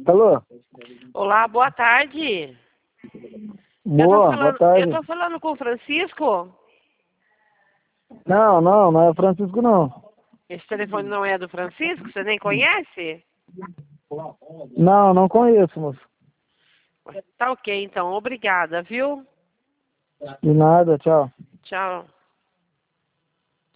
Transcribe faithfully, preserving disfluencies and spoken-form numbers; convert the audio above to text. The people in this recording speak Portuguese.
Alô? Olá, boa tarde. Boa, falando, boa tarde. Eu tô falando com o Francisco. Não, não, não é Francisco, não. Esse telefone não é do Francisco? Você nem conhece? Não, não conheço, moço. Tá ok, então. Obrigada, viu? De nada, tchau. Tchau.